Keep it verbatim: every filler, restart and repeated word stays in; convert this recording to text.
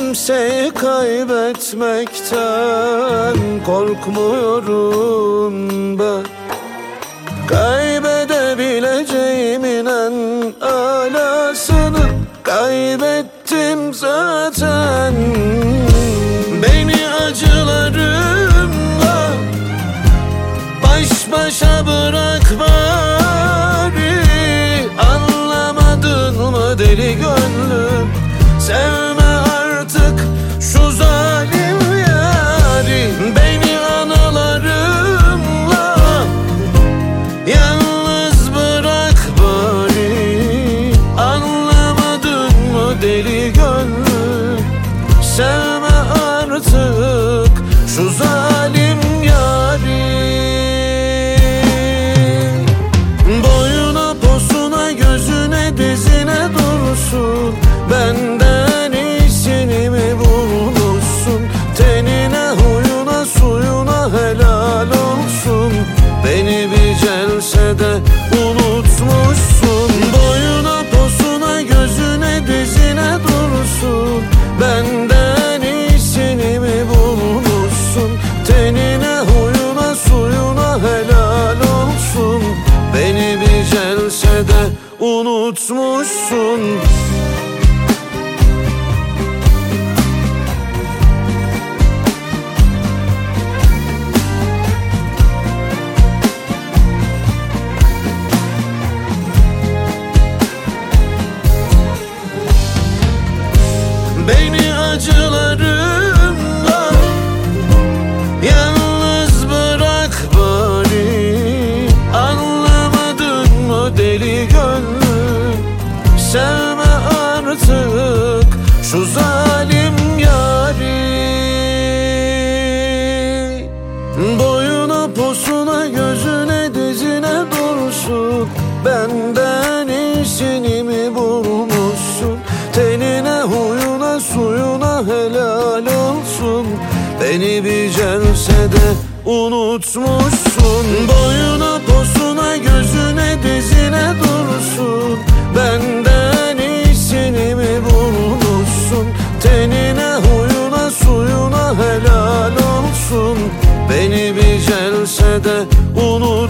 kimseyi kaybetmekten korkmuyorum ben. Kaybedebileceğimin en alasını kaybettim zaten. Beni acılarımla baş başa bırak bari. Anlamadın mı deli gönlüm? Sevme artık şu zalim yari. Beni anılarımla yalnız bırak bari. Anlamadın mı deli gönlüm? Sevme artık şu zalim yari. Boyuna posuna gözüne dizine dursun, benden iyisini mi bulmuşsun? Tenine huyuna suyuna helal olsun, beni bir celsede unutmuşsun. Boyuna posuna gözüne dizine dursun, benden iyisini mi bulmuşsun? Tenine huyuna suyuna helal olsun, beni bir celsede unutmuşsun. Beni acılarımla yalnız bırak bari. Anlamadın mı deli gönlüm? Sevme artık şu zalim yari. Boyuna posuna gözüne dizine dursun, benden iyisini mi bulmuşsun? Tenine huyuna suyuna helal olsun, beni bir celsede unutmuşsun. Boyuna posuna gözüne dizine dursun, benden iyisini mi bulmuşsun? Tenine huyuna suyuna helal olsun, beni bir celsede unutmuşsun.